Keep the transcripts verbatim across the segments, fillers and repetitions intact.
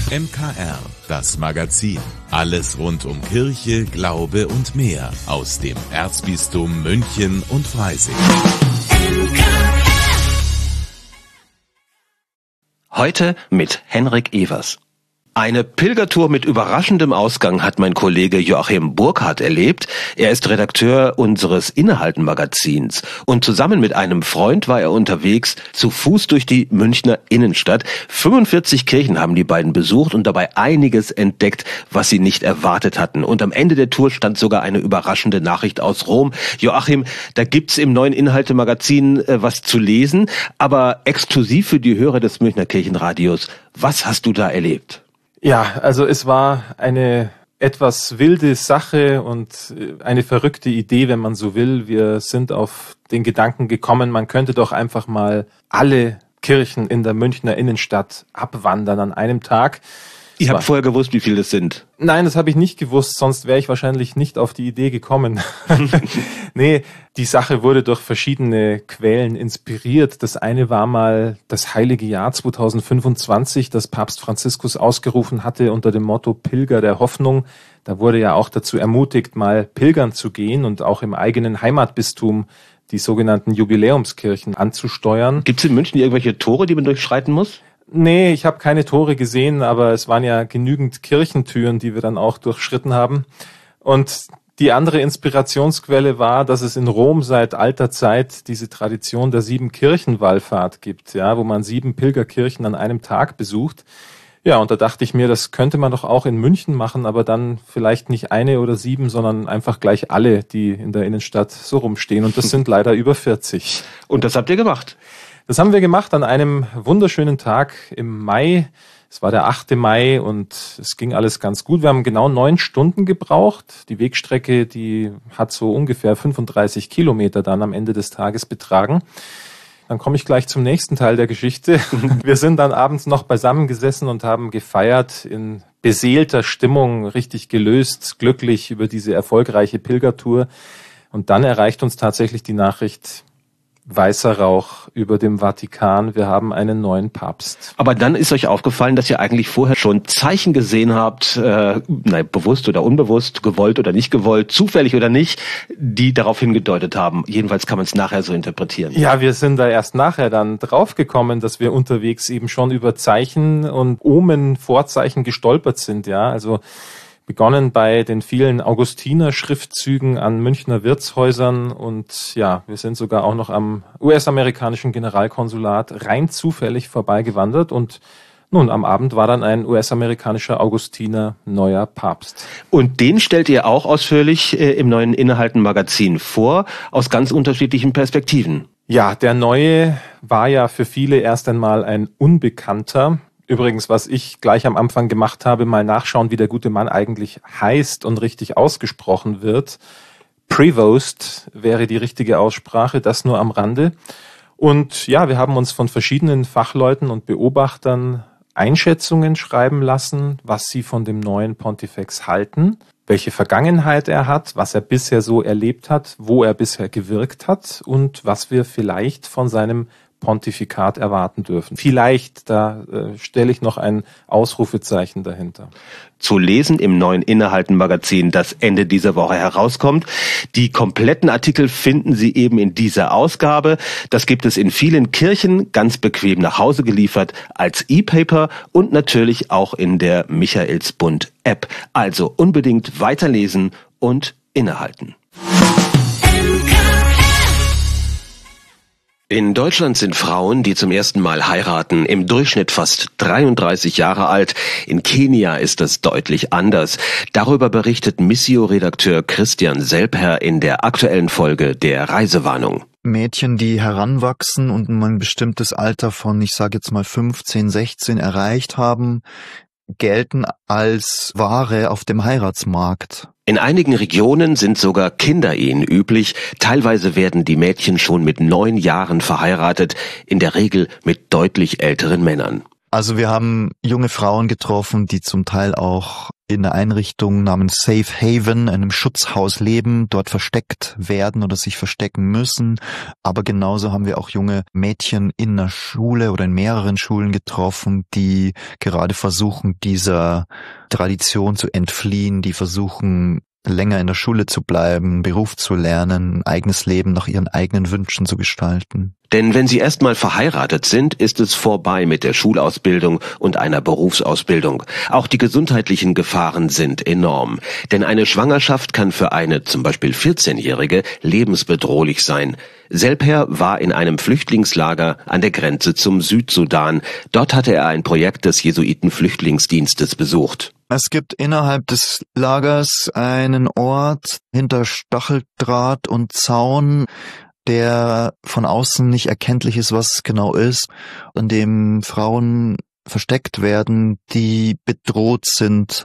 M K R, das Magazin. Alles rund um Kirche, Glaube und mehr aus dem Erzbistum München und Freising. Heute mit Henrik Evers. Eine Pilgertour mit überraschendem Ausgang hat mein Kollege Joachim Burkhardt erlebt. Er ist Redakteur unseres Innehalten-Magazins und zusammen mit einem Freund war er unterwegs, zu Fuß durch die Münchner Innenstadt. fünfundvierzig Kirchen haben die beiden besucht und dabei einiges entdeckt, was sie nicht erwartet hatten. Und am Ende der Tour stand sogar eine überraschende Nachricht aus Rom. Joachim, da gibt's im neuen Innehalte-Magazin äh, was zu lesen, aber exklusiv für die Hörer des Münchner Kirchenradios. Was hast du da erlebt? Ja, also es war eine etwas wilde Sache und eine verrückte Idee, wenn man so will. Wir sind auf den Gedanken gekommen, man könnte doch einfach mal alle Kirchen in der Münchner Innenstadt abwandern an einem Tag. Ich habe vorher gewusst, wie viele das sind. Nein, das habe ich nicht gewusst, sonst wäre ich wahrscheinlich nicht auf die Idee gekommen. Nee, die Sache wurde durch verschiedene Quellen inspiriert. Das eine war mal das heilige Jahr zweitausendfünfundzwanzig, das Papst Franziskus ausgerufen hatte unter dem Motto Pilger der Hoffnung. Da wurde ja auch dazu ermutigt, mal pilgern zu gehen und auch im eigenen Heimatbistum die sogenannten Jubiläumskirchen anzusteuern. Gibt es in München irgendwelche Tore, die man durchschreiten muss? Nee, ich habe keine Tore gesehen, aber es waren ja genügend Kirchentüren, die wir dann auch durchschritten haben. Und die andere Inspirationsquelle war, dass es in Rom seit alter Zeit diese Tradition der Sieben-Kirchen-Wallfahrt gibt, ja, wo man sieben Pilgerkirchen an einem Tag besucht. Ja, und da dachte ich mir, das könnte man doch auch in München machen, aber dann vielleicht nicht eine oder sieben, sondern einfach gleich alle, die in der Innenstadt so rumstehen. Und das sind leider über vierzig. Und das habt ihr gemacht? Das haben wir gemacht an einem wunderschönen Tag im Mai. Es war der achte Mai und es ging alles ganz gut. Wir haben genau neun Stunden gebraucht. Die Wegstrecke, die hat so ungefähr fünfunddreißig Kilometer dann am Ende des Tages betragen. Dann komme ich gleich zum nächsten Teil der Geschichte. Wir sind dann abends noch beisammen gesessen und haben gefeiert in beseelter Stimmung, richtig gelöst, glücklich über diese erfolgreiche Pilgertour. Und dann erreicht uns tatsächlich die Nachricht: weißer Rauch über dem Vatikan, wir haben einen neuen Papst. Aber dann ist euch aufgefallen, dass ihr eigentlich vorher schon Zeichen gesehen habt, äh, nein, bewusst oder unbewusst, gewollt oder nicht gewollt, zufällig oder nicht, die darauf hingedeutet haben. Jedenfalls kann man es nachher so interpretieren. Ja, wir sind da erst nachher dann draufgekommen, dass wir unterwegs eben schon über Zeichen und Omen, Vorzeichen gestolpert sind, ja, also begonnen bei den vielen Augustiner-Schriftzügen an Münchner Wirtshäusern und ja, wir sind sogar auch noch am U S-amerikanischen Generalkonsulat rein zufällig vorbeigewandert und nun, am Abend war dann ein U S-amerikanischer Augustiner neuer Papst. Und den stellt ihr auch ausführlich äh, im neuen Innehalten-Magazin vor, aus ganz unterschiedlichen Perspektiven. Ja, der Neue war ja für viele erst einmal ein Unbekannter. Übrigens, was ich gleich am Anfang gemacht habe, mal nachschauen, wie der gute Mann eigentlich heißt und richtig ausgesprochen wird. Prevost wäre die richtige Aussprache, das nur am Rande. Und ja, wir haben uns von verschiedenen Fachleuten und Beobachtern Einschätzungen schreiben lassen, was sie von dem neuen Pontifex halten, welche Vergangenheit er hat, was er bisher so erlebt hat, wo er bisher gewirkt hat und was wir vielleicht von seinem Pontifikat erwarten dürfen. Vielleicht, da äh, stelle ich noch ein Ausrufezeichen dahinter. Zu lesen im neuen Innehalten-Magazin, das Ende dieser Woche herauskommt. Die kompletten Artikel finden Sie eben in dieser Ausgabe. Das gibt es in vielen Kirchen, ganz bequem nach Hause geliefert, als E-Paper und natürlich auch in der Michaelsbund-App. Also unbedingt weiterlesen und innehalten. In Deutschland sind Frauen, die zum ersten Mal heiraten, im Durchschnitt fast dreiunddreißig Jahre alt. In Kenia ist das deutlich anders. Darüber berichtet Missio-Redakteur Christian Selper in der aktuellen Folge der Reisewarnung. Mädchen, die heranwachsen und ein bestimmtes Alter von, ich sage jetzt mal fünfzehn, sechzehn erreicht haben, gelten als Ware auf dem Heiratsmarkt. In einigen Regionen sind sogar Kinderehen üblich. Teilweise werden die Mädchen schon mit neun Jahren verheiratet, in der Regel mit deutlich älteren Männern. Also wir haben junge Frauen getroffen, die zum Teil auch in einer Einrichtung namens Safe Haven, einem Schutzhaus leben, dort versteckt werden oder sich verstecken müssen. Aber genauso haben wir auch junge Mädchen in einer Schule oder in mehreren Schulen getroffen, die gerade versuchen, dieser Tradition zu entfliehen, die versuchen, länger in der Schule zu bleiben, Beruf zu lernen, ein eigenes Leben nach ihren eigenen Wünschen zu gestalten. Denn wenn sie erstmal verheiratet sind, ist es vorbei mit der Schulausbildung und einer Berufsausbildung. Auch die gesundheitlichen Gefahren sind enorm. Denn eine Schwangerschaft kann für eine zum Beispiel vierzehnjährige lebensbedrohlich sein. Selper war in einem Flüchtlingslager an der Grenze zum Südsudan. Dort hatte er ein Projekt des Jesuiten-Flüchtlingsdienstes besucht. Es gibt innerhalb des Lagers einen Ort hinter Stacheldraht und Zaun, der von außen nicht erkenntlich ist, was es genau ist, an dem Frauen versteckt werden, die bedroht sind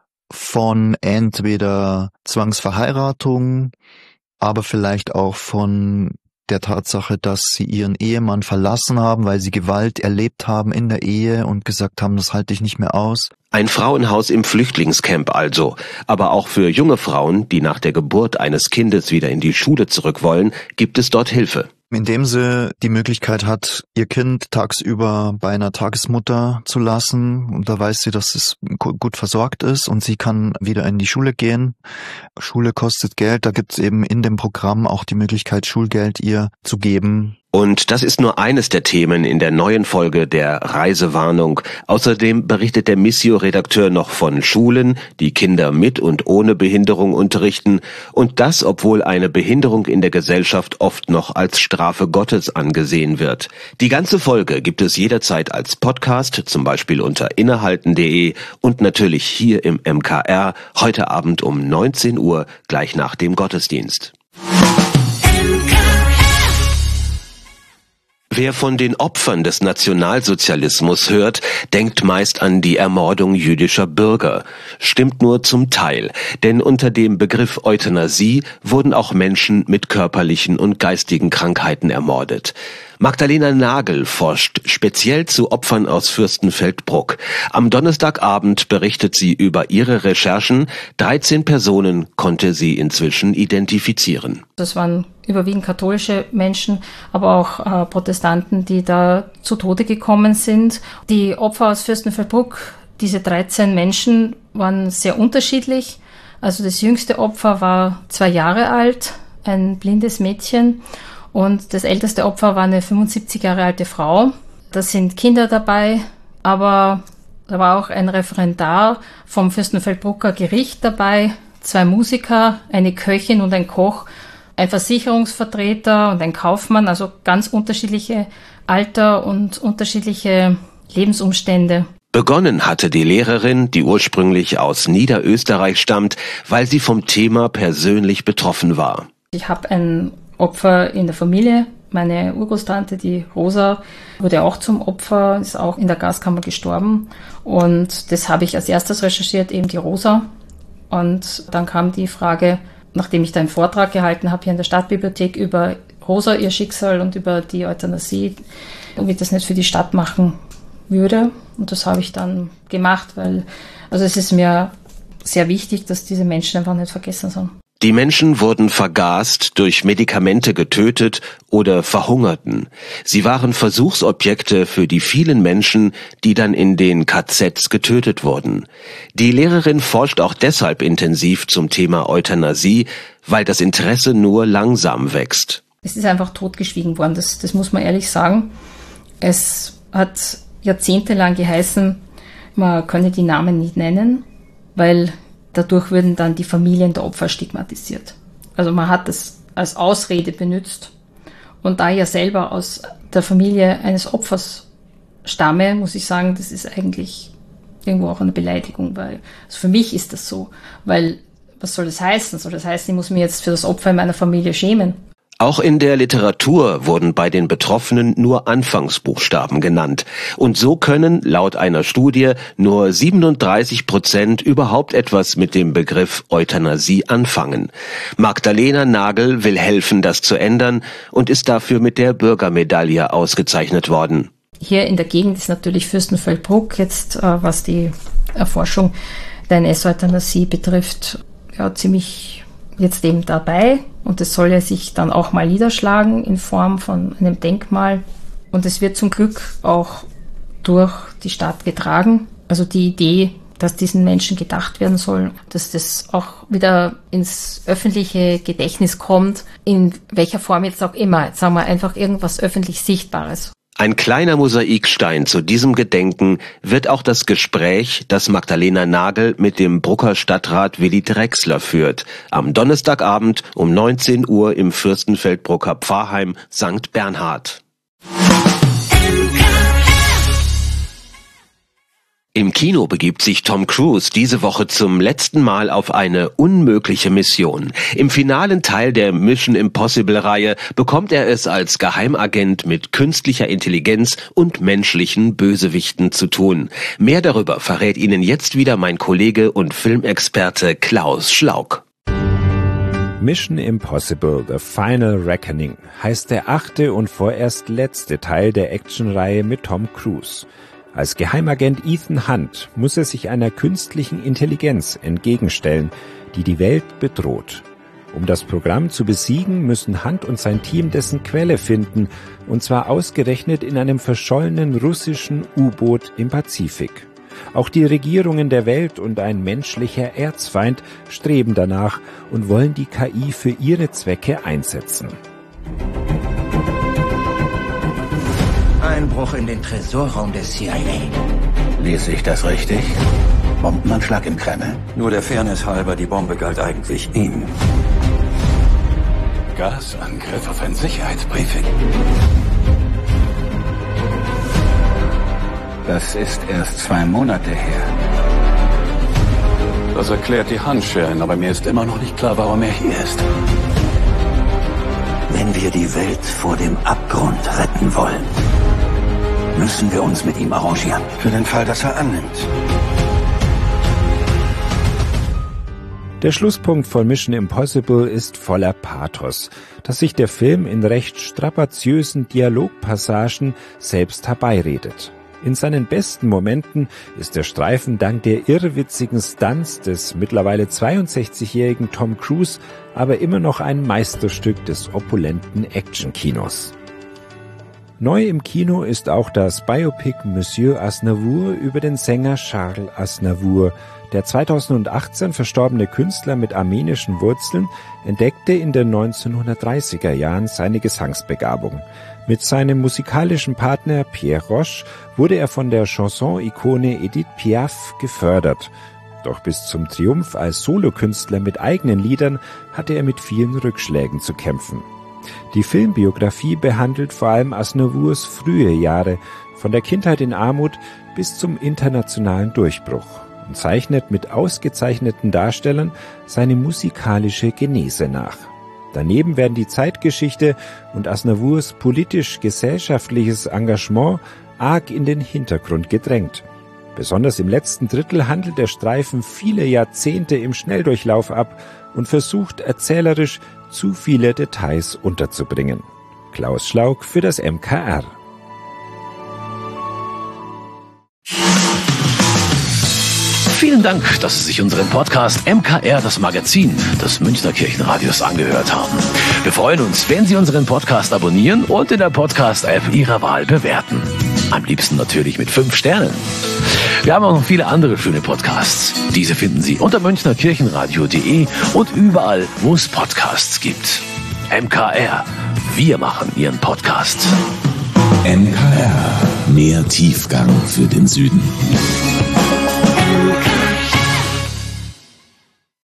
von entweder Zwangsverheiratung, aber vielleicht auch von der Tatsache, dass sie ihren Ehemann verlassen haben, weil sie Gewalt erlebt haben in der Ehe und gesagt haben, das halte ich nicht mehr aus. Ein Frauenhaus im Flüchtlingscamp also, aber auch für junge Frauen, die nach der Geburt eines Kindes wieder in die Schule zurück wollen, gibt es dort Hilfe. Indem sie die Möglichkeit hat, ihr Kind tagsüber bei einer Tagesmutter zu lassen, und da weiß sie, dass es gut versorgt ist und sie kann wieder in die Schule gehen. Schule kostet Geld, da gibt es eben in dem Programm auch die Möglichkeit, Schulgeld ihr zu geben. Und das ist nur eines der Themen in der neuen Folge der Reisewarnung. Außerdem berichtet der Missio-Redakteur noch von Schulen, die Kinder mit und ohne Behinderung unterrichten. Und das, obwohl eine Behinderung in der Gesellschaft oft noch als Strafe Gottes angesehen wird. Die ganze Folge gibt es jederzeit als Podcast, zum Beispiel unter innehalten punkt de und natürlich hier im M K R, heute Abend um neunzehn Uhr, gleich nach dem Gottesdienst. Wer von den Opfern des Nationalsozialismus hört, denkt meist an die Ermordung jüdischer Bürger. Stimmt nur zum Teil, denn unter dem Begriff Euthanasie wurden auch Menschen mit körperlichen und geistigen Krankheiten ermordet. Magdalena Nagel forscht speziell zu Opfern aus Fürstenfeldbruck. Am Donnerstagabend berichtet sie über ihre Recherchen. dreizehn Personen konnte sie inzwischen identifizieren. Das waren überwiegend katholische Menschen, aber auch äh, Protestanten, die da zu Tode gekommen sind. Die Opfer aus Fürstenfeldbruck, diese dreizehn Menschen, waren sehr unterschiedlich. Also das jüngste Opfer war zwei Jahre alt, ein blindes Mädchen. Und das älteste Opfer war eine fünfundsiebzig Jahre alte Frau. Da sind Kinder dabei, aber da war auch ein Referendar vom Fürstenfeldbrucker Gericht dabei, zwei Musiker, eine Köchin und ein Koch, ein Versicherungsvertreter und ein Kaufmann, also ganz unterschiedliche Alter und unterschiedliche Lebensumstände. Begonnen hatte die Lehrerin, die ursprünglich aus Niederösterreich stammt, weil sie vom Thema persönlich betroffen war. Ich habe ein Opfer in der Familie. Meine Urgroßtante, die Rosa, wurde auch zum Opfer, ist auch in der Gaskammer gestorben. Und das habe ich als erstes recherchiert, eben die Rosa. Und dann kam die Frage, nachdem ich da einen Vortrag gehalten habe hier in der Stadtbibliothek über Rosa, ihr Schicksal und über die Euthanasie, ob ich das nicht für die Stadt machen würde. Und das habe ich dann gemacht, weil also es ist mir sehr wichtig, dass diese Menschen einfach nicht vergessen sind. Die Menschen wurden vergast, durch Medikamente getötet oder verhungerten. Sie waren Versuchsobjekte für die vielen Menschen, die dann in den K Zs getötet wurden. Die Lehrerin forscht auch deshalb intensiv zum Thema Euthanasie, weil das Interesse nur langsam wächst. Es ist einfach totgeschwiegen worden, das, das muss man ehrlich sagen. Es hat jahrzehntelang geheißen, man könne die Namen nicht nennen, weil dadurch würden dann die Familien der Opfer stigmatisiert. Also man hat das als Ausrede benutzt. Und da ich ja selber aus der Familie eines Opfers stamme, muss ich sagen, das ist eigentlich irgendwo auch eine Beleidigung, weil also für mich ist das so. Weil was soll das heißen? Soll das heißen, ich muss mich jetzt für das Opfer in meiner Familie schämen? Auch in der Literatur wurden bei den Betroffenen nur Anfangsbuchstaben genannt. Und so können, laut einer Studie, nur siebenunddreißig Prozent überhaupt etwas mit dem Begriff Euthanasie anfangen. Magdalena Nagel will helfen, das zu ändern und ist dafür mit der Bürgermedaille ausgezeichnet worden. Hier in der Gegend ist natürlich Fürstenfeldbruck jetzt, äh, was die Erforschung der N S-Euthanasie betrifft, ja, ziemlich jetzt eben dabei. Und es soll ja sich dann auch mal niederschlagen in Form von einem Denkmal. Und es wird zum Glück auch durch die Stadt getragen. Also die Idee, dass diesen Menschen gedacht werden soll, dass das auch wieder ins öffentliche Gedächtnis kommt, in welcher Form jetzt auch immer. Jetzt sagen wir einfach irgendwas öffentlich Sichtbares. Ein kleiner Mosaikstein zu diesem Gedenken wird auch das Gespräch, das Magdalena Nagel mit dem Brucker Stadtrat Willi Drechsler führt, am Donnerstagabend um neunzehn Uhr im Fürstenfeldbrucker Pfarrheim Sankt Bernhard. Im Kino begibt sich Tom Cruise diese Woche zum letzten Mal auf eine unmögliche Mission. Im finalen Teil der Mission Impossible-Reihe bekommt er es als Geheimagent mit künstlicher Intelligenz und menschlichen Bösewichten zu tun. Mehr darüber verrät Ihnen jetzt wieder mein Kollege und Filmexperte Klaus Schlauk. Mission Impossible – The Final Reckoning heißt der achte und vorerst letzte Teil der Actionreihe mit Tom Cruise. Als Geheimagent Ethan Hunt muss er sich einer künstlichen Intelligenz entgegenstellen, die die Welt bedroht. Um das Programm zu besiegen, müssen Hunt und sein Team dessen Quelle finden, und zwar ausgerechnet in einem verschollenen russischen U-Boot im Pazifik. Auch die Regierungen der Welt und ein menschlicher Erzfeind streben danach und wollen die K I für ihre Zwecke einsetzen. Einbruch in den Tresorraum der C I A. Lese ich das richtig? Bombenanschlag im Kreml. Nur der Fairness halber, die Bombe galt eigentlich ihm. Gasangriff auf ein Sicherheitsbriefing. Das ist erst zwei Monate her. Das erklärt die Handschellen, aber mir ist immer noch nicht klar, warum er hier ist. Wenn wir die Welt vor dem Abgrund retten wollen, müssen wir uns mit ihm arrangieren. Für den Fall, dass er annimmt. Der Schlusspunkt von Mission Impossible ist voller Pathos, dass sich der Film in recht strapaziösen Dialogpassagen selbst herbeiredet. In seinen besten Momenten ist der Streifen dank der irrwitzigen Stunts des mittlerweile zweiundsechzigjährigen Tom Cruise aber immer noch ein Meisterstück des opulenten Actionkinos. Neu im Kino ist auch das Biopic Monsieur Aznavour über den Sänger Charles Aznavour. Der zweitausendachtzehn verstorbene Künstler mit armenischen Wurzeln entdeckte in den neunzehnhundertdreißiger Jahren seine Gesangsbegabung. Mit seinem musikalischen Partner Pierre Roche wurde er von der Chanson-Ikone Edith Piaf gefördert. Doch bis zum Triumph als Solokünstler mit eigenen Liedern hatte er mit vielen Rückschlägen zu kämpfen. Die Filmbiografie behandelt vor allem Aznavours frühe Jahre, von der Kindheit in Armut bis zum internationalen Durchbruch, und zeichnet mit ausgezeichneten Darstellern seine musikalische Genese nach. Daneben werden die Zeitgeschichte und Aznavours politisch-gesellschaftliches Engagement arg in den Hintergrund gedrängt. Besonders im letzten Drittel handelt der Streifen viele Jahrzehnte im Schnelldurchlauf ab und versucht erzählerisch zu viele Details unterzubringen. Klaus Schlauk für das M K R. Vielen Dank, dass Sie sich unseren Podcast M K R, das Magazin des Münchner Kirchenradios, angehört haben. Wir freuen uns, wenn Sie unseren Podcast abonnieren und in der Podcast-App Ihrer Wahl bewerten. Am liebsten natürlich mit fünf Sternen. Wir haben auch noch viele andere schöne Podcasts. Diese finden Sie unter münchner kirchenradio punkt de und überall, wo es Podcasts gibt. M K R, wir machen Ihren Podcast. M K R, mehr Tiefgang für den Süden.